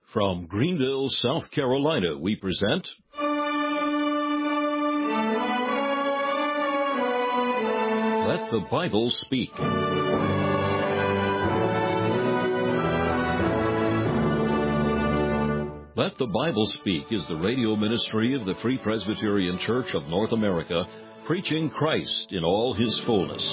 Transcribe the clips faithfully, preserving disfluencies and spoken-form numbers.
From Greenville, South Carolina, we present Let the Bible Speak. Let the Bible Speak is the radio ministry of the Free Presbyterian Church of North America, preaching Christ in all His fullness.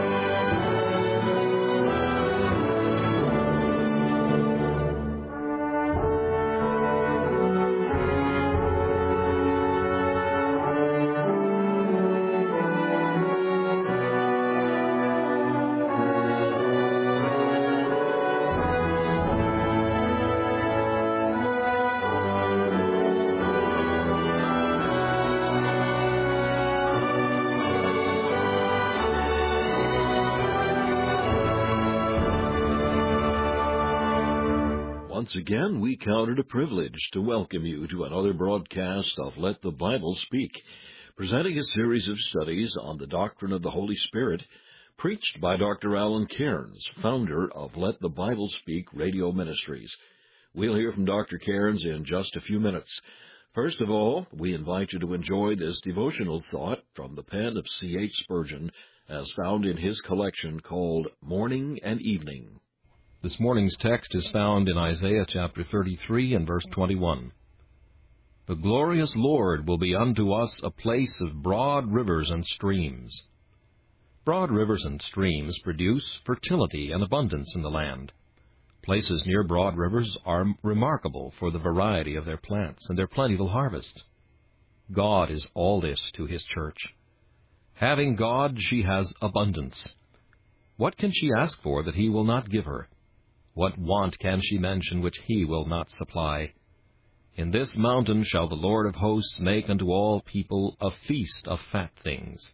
Once again, we count it a privilege to welcome you to another broadcast of Let the Bible Speak, presenting a series of studies on the doctrine of the Holy Spirit, preached by Doctor Alan Cairns, founder of Let the Bible Speak radio ministries. We'll hear from Doctor Cairns in just a few minutes. First of all, we invite you to enjoy this devotional thought from the pen of C H Spurgeon, as found in his collection called Morning and Evening. This morning's text is found in Isaiah chapter thirty-three and verse twenty-one. The glorious Lord will be unto us a place of broad rivers and streams. Broad rivers and streams produce fertility and abundance in the land. Places near broad rivers are remarkable for the variety of their plants and their plentiful harvests. God is all this to His church. Having God, she has abundance. What can she ask for that He will not give her? What want can she mention which He will not supply? In this mountain shall the Lord of hosts make unto all people a feast of fat things.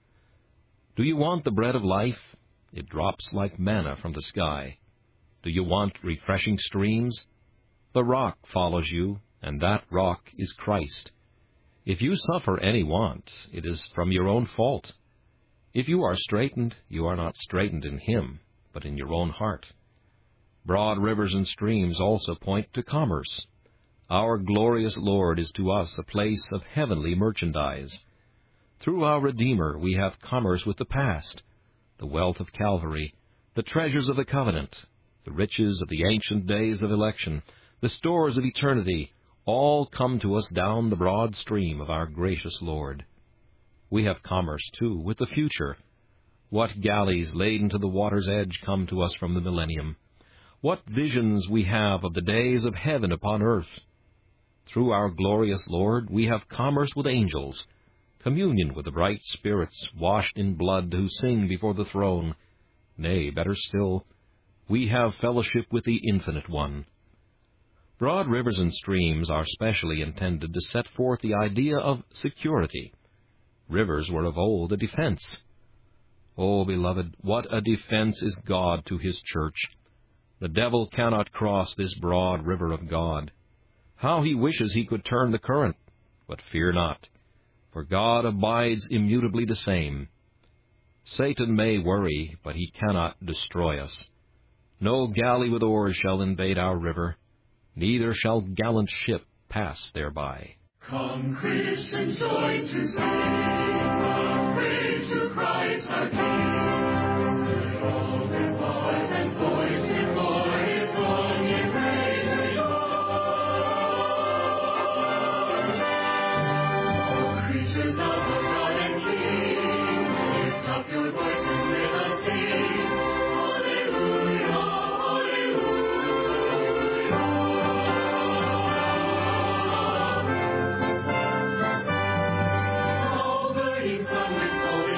Do you want the bread of life? It drops like manna from the sky. Do you want refreshing streams? The rock follows you, and that rock is Christ. If you suffer any want, it is from your own fault. If you are straitened, you are not straitened in Him, but in your own heart. Broad rivers and streams also point to commerce. Our glorious Lord is to us a place of heavenly merchandise. Through our Redeemer we have commerce with the past, the wealth of Calvary, the treasures of the covenant, the riches of the ancient days of election, the stores of eternity, all come to us down the broad stream of our gracious Lord. We have commerce, too, with the future. What galleys laden to the water's edge come to us from the millennium! What visions we have of the days of heaven upon earth! Through our glorious Lord we have commerce with angels, communion with the bright spirits washed in blood who sing before the throne. Nay, better still, we have fellowship with the Infinite One. Broad rivers and streams are specially intended to set forth the idea of security. Rivers were of old a defense. Oh, beloved, what a defense is God to His church! The devil cannot cross this broad river of God. How he wishes he could turn the current! But fear not, for God abides immutably the same. Satan may worry, but he cannot destroy us. No galley with oars shall invade our river, neither shall gallant ship pass thereby. Come, Christians, join to sing the praise to Christ our King. With voice and voice before His throne, ye praise and joy. O creatures of God and King, lift up your voice and let us sing. Hallelujah, hallelujah. All burning sun with golden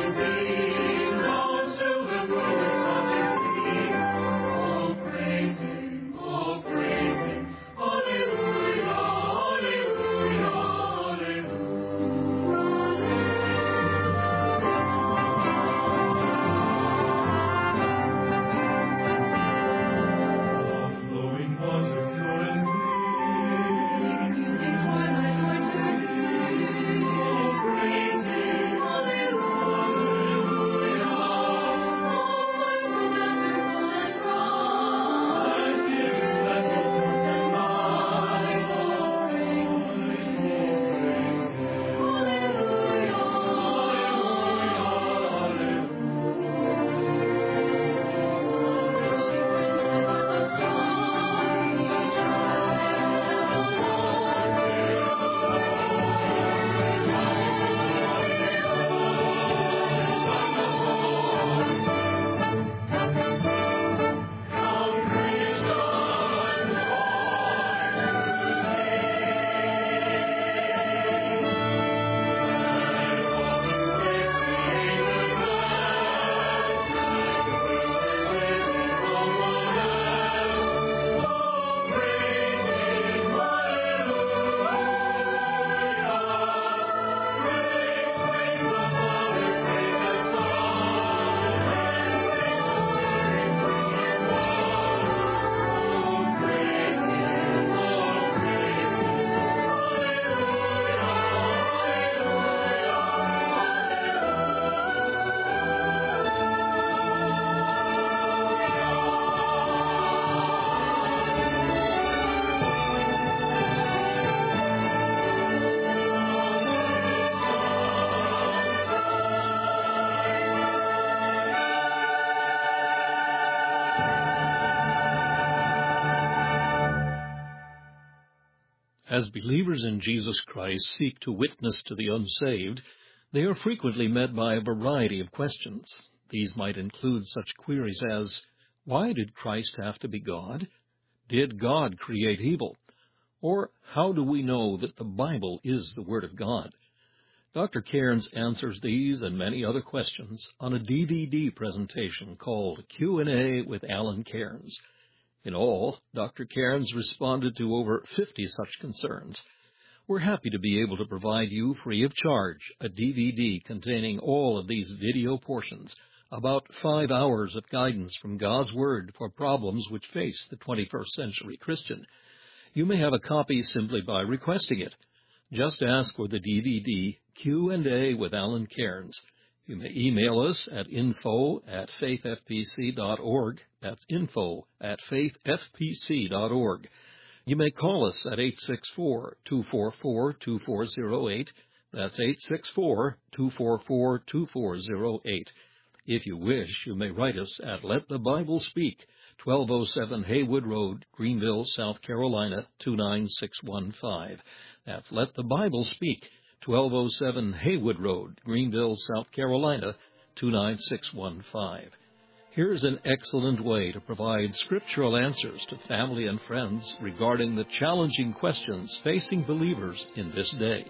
As believers in Jesus Christ seek to witness to the unsaved, they are frequently met by a variety of questions. These might include such queries as, why did Christ have to be God? Did God create evil? Or how do we know that the Bible is the Word of God? Doctor Cairns answers these and many other questions on a D V D presentation called Q and A with Alan Cairns. In all, Doctor Cairns responded to over fifty such concerns. We're happy to be able to provide you free of charge a D V D containing all of these video portions, about five hours of guidance from God's Word for problems which face the twenty-first century Christian. You may have a copy simply by requesting it. Just ask for the D V D Q and A with Alan Cairns. You may email us at info at faith f p c dot org. That's info at faith f p c dot org. You may call us at eight six four, two four four, two four zero eight. That's eight six four, two four four, two four zero eight. If you wish, you may write us at Let the Bible Speak, twelve oh seven Haywood Road, Greenville, South Carolina, two nine six one five. That's Let the Bible Speak, twelve oh seven Haywood Road, Greenville, South Carolina, two nine six one five. Here's an excellent way to provide scriptural answers to family and friends regarding the challenging questions facing believers in this day.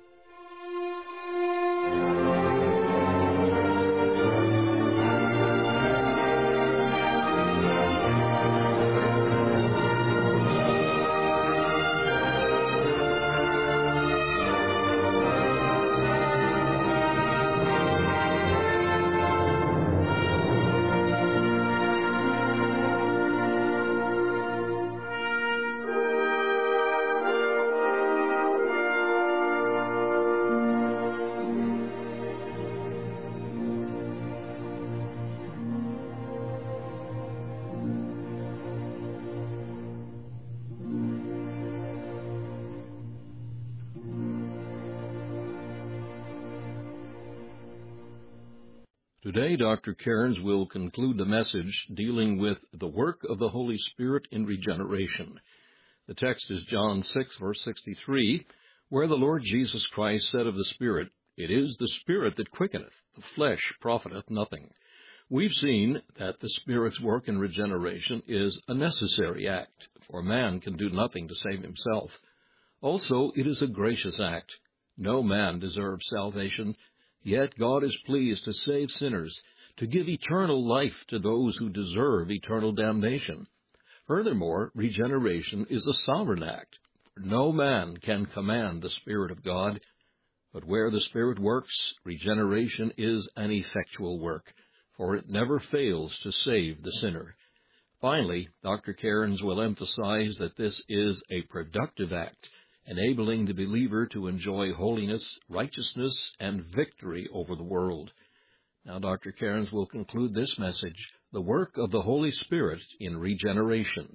Today, Doctor Cairns will conclude the message dealing with the work of the Holy Spirit in regeneration. The text is John six, verse sixty-three, where the Lord Jesus Christ said of the Spirit, "It is the Spirit that quickeneth, the flesh profiteth nothing." We've seen that the Spirit's work in regeneration is a necessary act, for man can do nothing to save himself. Also, it is a gracious act. No man deserves salvation, yet God is pleased to save sinners, to give eternal life to those who deserve eternal damnation. Furthermore, regeneration is a sovereign act. For no man can command the Spirit of God, but where the Spirit works, regeneration is an effectual work, for it never fails to save the sinner. Finally, Doctor Cairns will emphasize that this is a productive act, enabling the believer to enjoy holiness, righteousness, and victory over the world. Now, Doctor Cairns will conclude this message, the work of the Holy Spirit in regeneration.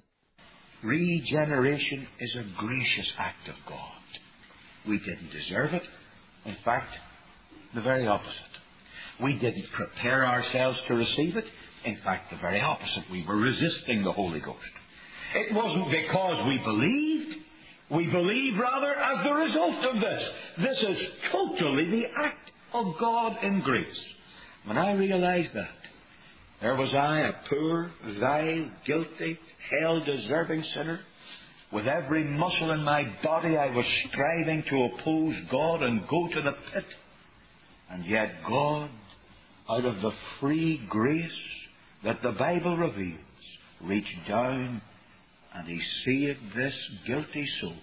Regeneration is a gracious act of God. We didn't deserve it. In fact, the very opposite. We didn't prepare ourselves to receive it. In fact, the very opposite. We were resisting the Holy Ghost. It wasn't because we believed. We believe, rather, as the result of this. This is totally the act of God in grace. When I realized that, there was I, a poor, vile, guilty, hell-deserving sinner. With every muscle in my body, I was striving to oppose God and go to the pit. And yet God, out of the free grace that the Bible reveals, reached down and He saved this guilty soul.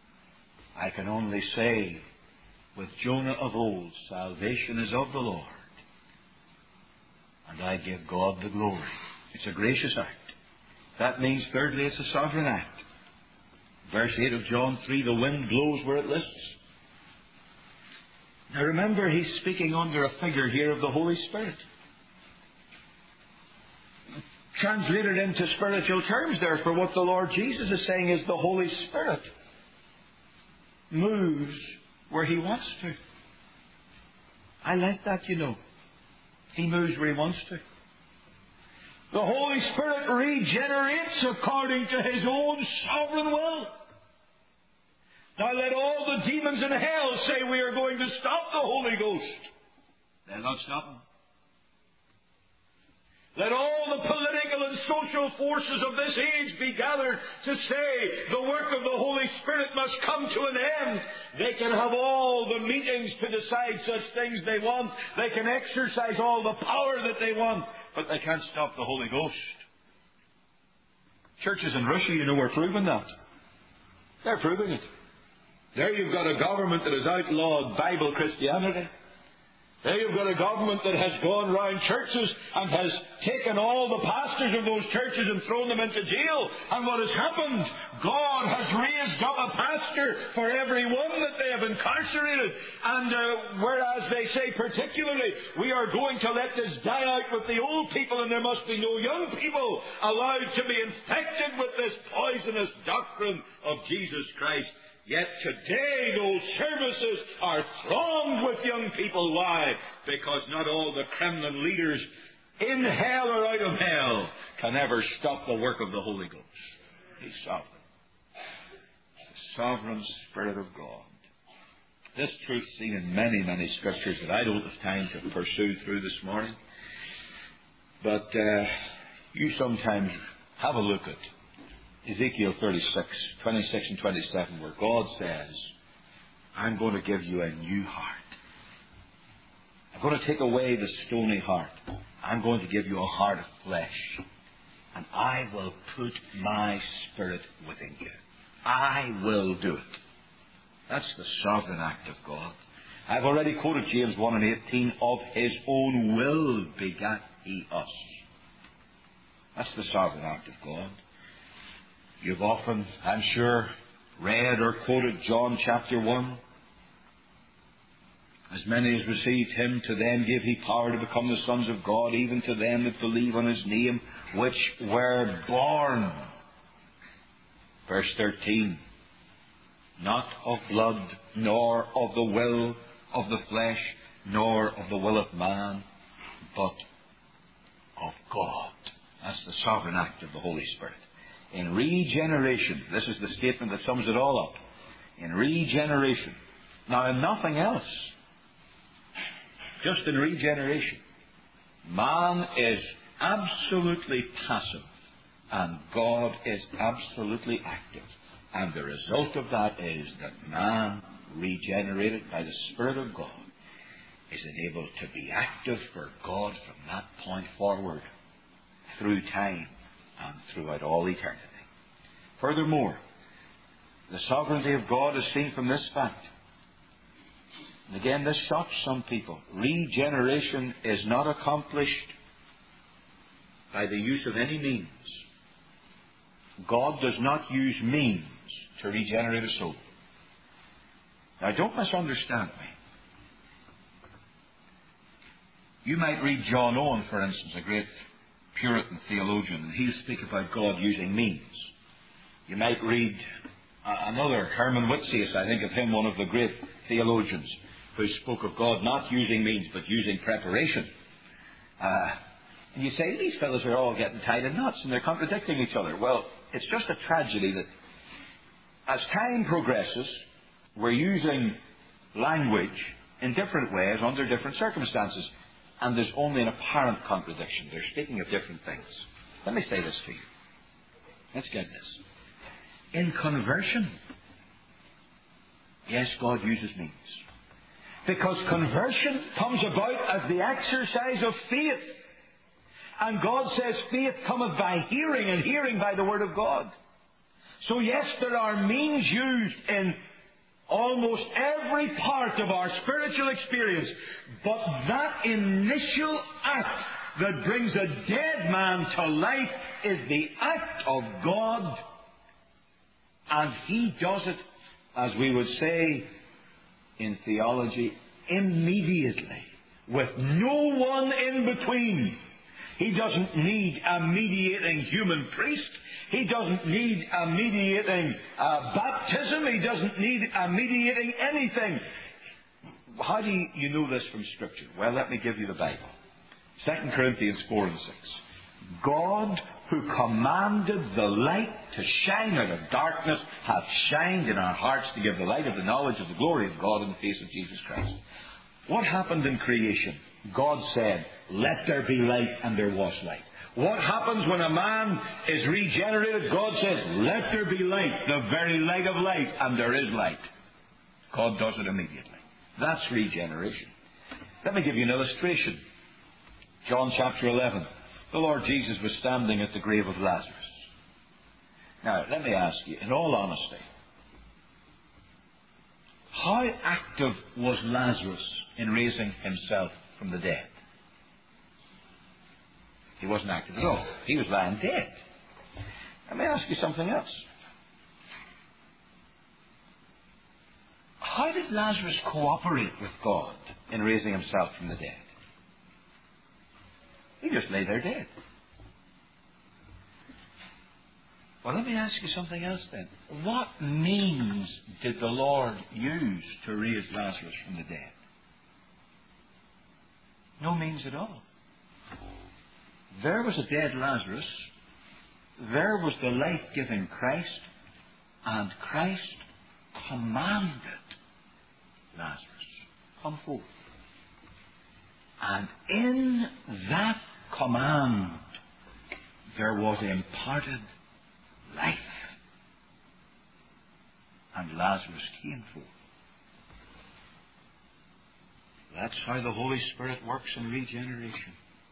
I can only say, with Jonah of old, salvation is of the Lord. And I give God the glory. It's a gracious act. That means, thirdly, it's a sovereign act. Verse eight of John three, the wind blows where it lists. Now remember, he's speaking under a figure here of the Holy Spirit. Translated into spiritual terms, therefore, what the Lord Jesus is saying is the Holy Spirit moves where He wants to. I like that, you know. He moves where He wants to. The Holy Spirit regenerates according to His own sovereign will. Now let all the demons in hell say we are going to stop the Holy Ghost. They'll not stop him. Let all the political and social forces of this age be gathered to say the work of the Holy Spirit must come to an end. They can have all the meetings to decide such things they want. They can exercise all the power that they want, but they can't stop the Holy Ghost. Churches in Russia, you know, are proving that. They're proving it. There you've got a government that has outlawed Bible Christianity. There you've got a government that has gone round churches and has taken all the pastors of those churches and thrown them into jail. And what has happened? God has raised up a pastor for every one that they have incarcerated. And uh, whereas they say particularly, we are going to let this die out with the old people and there must be no young people allowed to be infected with this poisonous doctrine of Jesus Christ. Yet today those services are thronged with young people. Why? Because not all the Kremlin leaders in hell or out of hell can ever stop the work of the Holy Ghost. He's sovereign. The sovereign Spirit of God. This truth seen in many, many scriptures that I don't have time to pursue through this morning. But uh, you sometimes have a look at Ezekiel thirty-six, twenty-six and twenty-seven, where God says, I'm going to give you a new heart. I'm going to take away the stony heart. I'm going to give you a heart of flesh. And I will put my Spirit within you. I will do it. That's the sovereign act of God. I've already quoted James one and eighteen, of His own will begat He us. That's the sovereign act of God. You've often, I'm sure, read or quoted John chapter one. As many as received Him, to them gave He power to become the sons of God, even to them that believe on His name, which were born. Verse thirteen. Not of blood, nor of the will of the flesh, nor of the will of man, but of God. That's the sovereign act of the Holy Spirit. In regeneration, this is the statement that sums it all up. In regeneration, now in nothing else, just in regeneration, man is absolutely passive and God is absolutely active. And the result of that is that man, regenerated by the Spirit of God, is enabled to be active for God from that point forward, through time and throughout all eternity. Furthermore, the sovereignty of God is seen from this fact. And again, this shocks some people. Regeneration is not accomplished by the use of any means. God does not use means to regenerate a soul. Now, don't misunderstand me. You might read John Owen, for instance, a great Puritan theologian, and he'll speak about God using means. You might read uh, another, Herman Whitsius, I think of him, one of the great theologians, who spoke of God not using means, but using preparation. Uh, and you say, these fellows are all getting tied in knots, and they're contradicting each other. Well, it's just a tragedy that as time progresses, we're using language in different ways, under different circumstances, and there's only an apparent contradiction. They're speaking of different things. Let me say this to you. Let's get this. In conversion, yes, God uses means. Because conversion comes about as the exercise of faith. And God says faith cometh by hearing, and hearing by the Word of God. So yes, there are means used in almost every part of our spiritual experience. But that initial act that brings a dead man to life is the act of God. And He does it, as we would say in theology, immediately, with no one in between. He doesn't need a mediating human priest. He doesn't need a mediating uh, baptism. He doesn't need a mediating anything. How do you know this from Scripture? Well, let me give you the Bible. Second Corinthians four and six. God who commanded the light to shine out of darkness, hath shined in our hearts to give the light of the knowledge of the glory of God in the face of Jesus Christ. What happened in creation? God said, let there be light, and there was light. What happens when a man is regenerated? God says, let there be light, the very light of light, and there is light. God does it immediately. That's regeneration. Let me give you an illustration. John chapter eleven. The Lord Jesus was standing at the grave of Lazarus. Now, let me ask you, in all honesty, how active was Lazarus in raising himself from the dead? He wasn't active at all. He was lying dead. Let me ask you something else. How did Lazarus cooperate with God in raising himself from the dead? He just lay there dead. Well, let me ask you something else then. What means did the Lord use to raise Lazarus from the dead? No means at all. There was a dead Lazarus. There was the life-giving Christ. And Christ commanded Lazarus, come forth. And in that command, there was imparted life. And Lazarus came forth. That's how the Holy Spirit works in regeneration.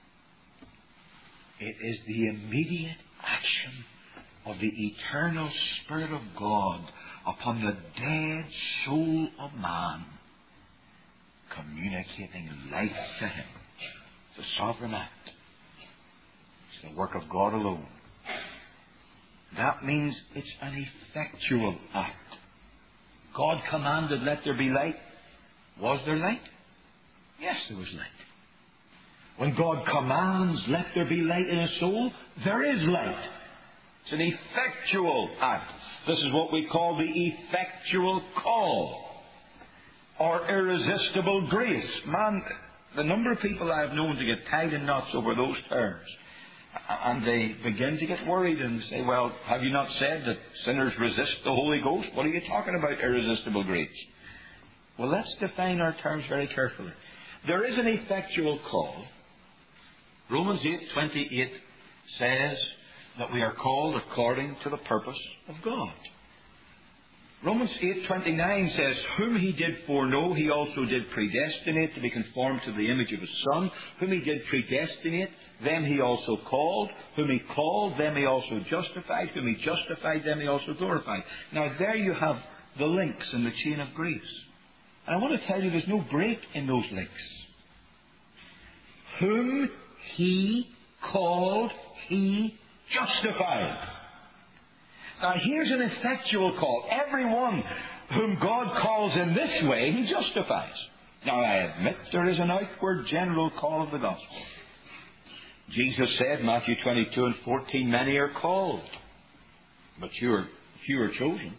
It is the immediate action of the eternal Spirit of God upon the dead soul of man, communicating life to him. It's a sovereign act. It's the work of God alone. That means it's an effectual act. God commanded, let there be light. Was there light? Yes, there was light. When God commands, let there be light in a soul, there is light. It's an effectual act. This is what we call the effectual call, or irresistible grace. Man, the number of people I have known to get tied in knots over those terms, and they begin to get worried and say, well, have you not said that sinners resist the Holy Ghost? What are you talking about, irresistible grace? Well, let's define our terms very carefully. There is an effectual call. Romans eight twenty-eight says that we are called according to the purpose of God. Romans eight twenty-nine says, whom he did foreknow, he also did predestinate to be conformed to the image of his Son. Whom he did predestinate, them he also called. Whom he called, them he also justified. Whom he justified, them he also glorified. Now there you have the links in the chain of grace. And I want to tell you there's no break in those links. Whom he called, he justified. Now here's an effectual call. Everyone whom God calls in this way, he justifies. Now I admit there is an outward general call of the gospel. Jesus said, Matthew twenty-two and fourteen, many are called, but few are, few are chosen.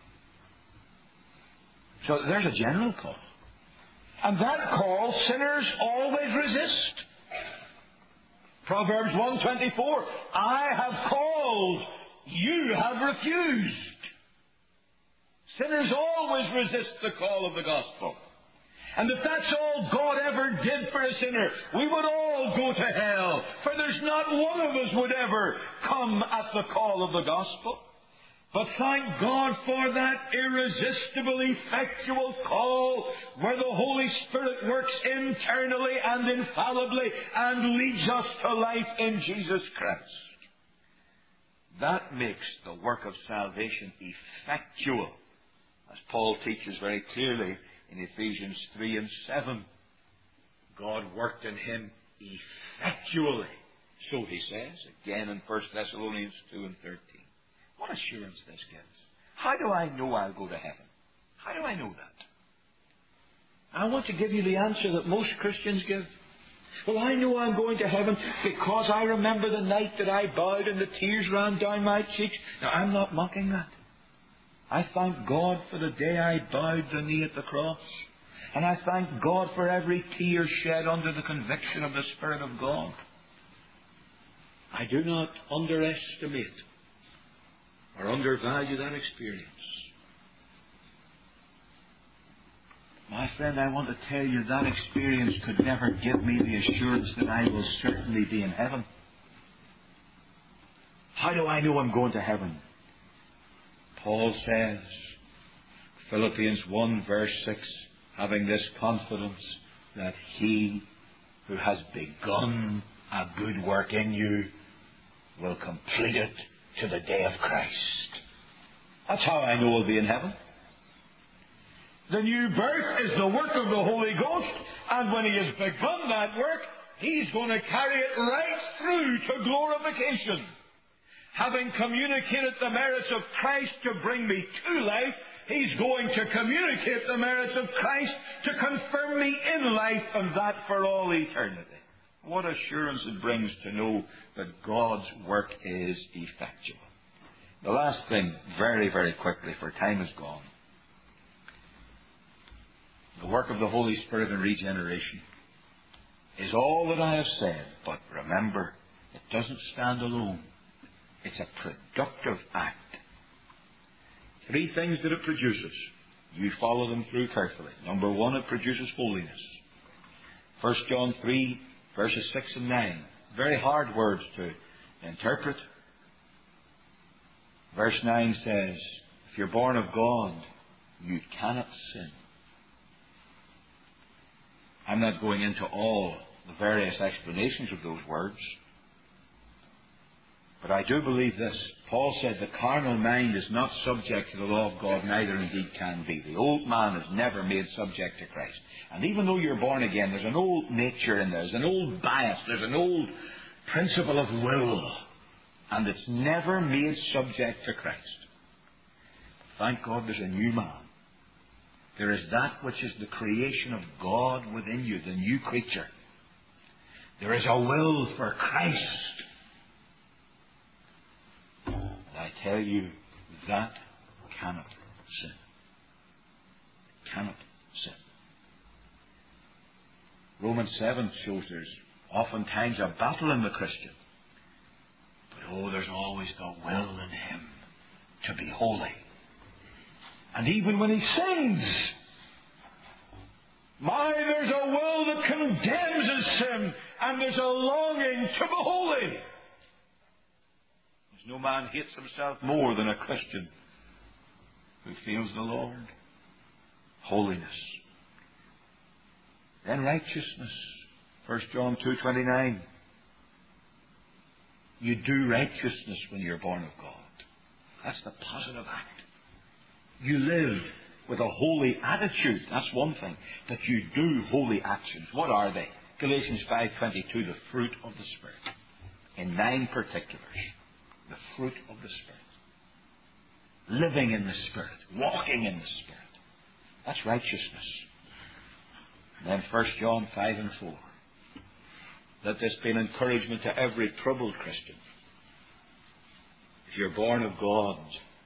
So there's a general call. And that call sinners always resist. Proverbs one twenty-four, I have called, you have refused. Sinners always resist the call of the gospel. And if that's all God ever did for a sinner, we would all go to hell. For there's not one of us would ever come at the call of the gospel. But thank God for that irresistible, effectual call where the Holy Spirit works internally and infallibly and leads us to life in Jesus Christ. That makes the work of salvation effectual, as Paul teaches very clearly in Ephesians three and seven. God worked in him effectually, so he says, again in First Thessalonians two and thirteen. What assurance this gives. How do I know I'll go to heaven? How do I know that? I want to give you the answer that most Christians give. Well, I know I'm going to heaven because I remember the night that I bowed and the tears ran down my cheeks. Now, I'm not mocking that. I thank God for the day I bowed the knee at the cross. And I thank God for every tear shed under the conviction of the Spirit of God. I do not underestimate or undervalue that experience. My friend, I want to tell you that experience could never give me the assurance that I will certainly be in heaven. How do I know I'm going to heaven? Paul says, Philippians one verse six, having this confidence that he who has begun a good work in you will complete it to the day of Christ. That's how I know I'll be in heaven. The new birth is the work of the Holy Ghost, and when He has begun that work, He's going to carry it right through to glorification. Having communicated the merits of Christ to bring me to life, He's going to communicate the merits of Christ to confirm me in life, and that for all eternity. What assurance it brings to know that God's work is effectual. The last thing, very, very quickly, for time is gone. The work of the Holy Spirit in regeneration is all that I have said, but remember, it doesn't stand alone. It's a productive act. Three things that it produces. You follow them through carefully. Number one, it produces holiness. First John three, verses six and nine. Very hard words to interpret. Verse nine says, if you're born of God, you cannot sin. I'm not going into all the various explanations of those words. But I do believe this. Paul said the carnal mind is not subject to the law of God, neither indeed can be. The old man is never made subject to Christ. And even though you're born again, there's an old nature in there. There's an old bias. There's an old principle of will. And it's never made subject to Christ. Thank God there's a new man. There is that which is the creation of God within you, the new creature. There is a will for Christ. And I tell you, that cannot sin. Cannot sin. Romans seven shows there's oftentimes a battle in the Christian. But oh, there's always the will in him to be holy. And even when he sins, my, there's a will that condemns his sin, and there's a longing to be holy. There's no man hates himself more than a Christian who feels the Lord. Holiness. Then righteousness. First John two twenty-nine. You do righteousness when you're born of God. That's the positive act. You live with a holy attitude. That's one thing. But you do holy actions. What are they? Galatians five twenty-two, the fruit of the Spirit. In nine particulars. The fruit of the Spirit. Living in the Spirit. Walking in the Spirit. That's righteousness. And then First John five and four. Let this be an encouragement to every troubled Christian. If you're born of God,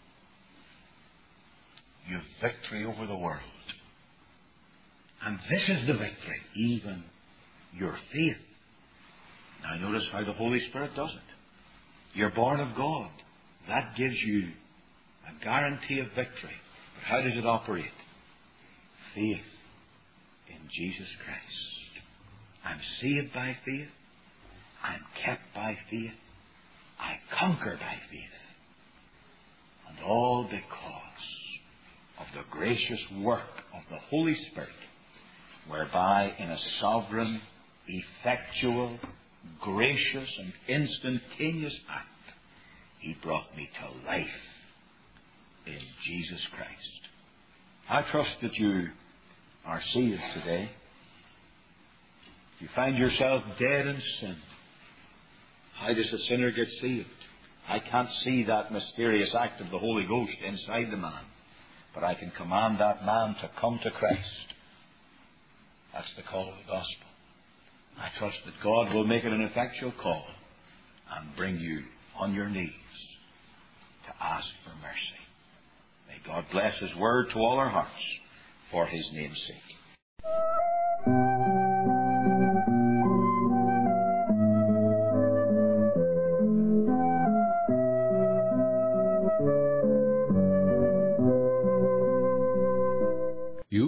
you have victory over the world. And this is the victory, even your faith. Now notice how the Holy Spirit does it. You're born of God. That gives you a guarantee of victory. But how does it operate? Faith in Jesus Christ. I'm saved by faith. I'm kept by faith. I conquer by faith. And all because of the gracious work of the Holy Spirit, whereby in a sovereign, effectual, gracious, and instantaneous act, He brought me to life in Jesus Christ. I trust that you are saved today. If you find yourself dead in sin, how does a sinner get saved? I can't see that mysterious act of the Holy Ghost inside the man. But I can command that man to come to Christ. That's the call of the gospel. I trust that God will make it an effectual call and bring you on your knees to ask for mercy. May God bless His word to all our hearts for His name's sake.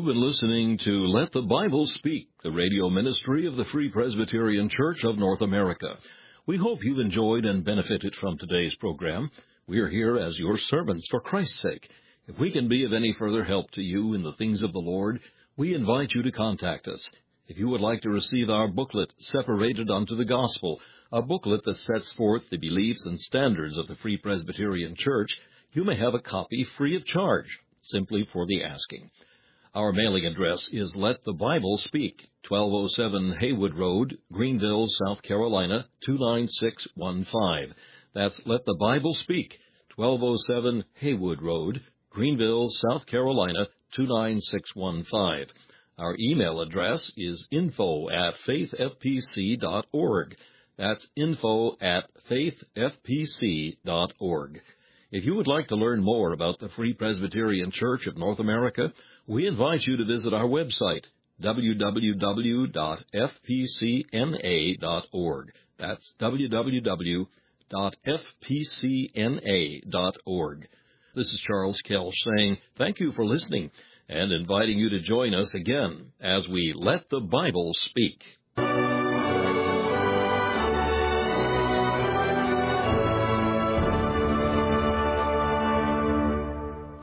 been listening to Let the Bible Speak, the radio ministry of the Free Presbyterian Church of North America. We hope you've enjoyed and benefited from today's program. We are here as your servants for Christ's sake. If we can be of any further help to you in the things of the Lord, we invite you to contact us. If you would like to receive our booklet, Separated Unto the Gospel, a booklet that sets forth the beliefs and standards of the Free Presbyterian Church, you may have a copy free of charge, simply for the asking. Our mailing address is Let the Bible Speak, twelve oh seven Haywood Road, Greenville, South Carolina, two nine six one five. That's Let the Bible Speak, twelve oh seven Haywood Road, Greenville, South Carolina, two nine six one five. Our email address is info at faith f p c dot org. That's info at faith f p c dot org. If you would like to learn more about the Free Presbyterian Church of North America, we invite you to visit our website, w w w dot f p c n a dot org. That's w w w dot f p c n a dot org. This is Charles Kelch saying thank you for listening and inviting you to join us again as we Let the Bible Speak.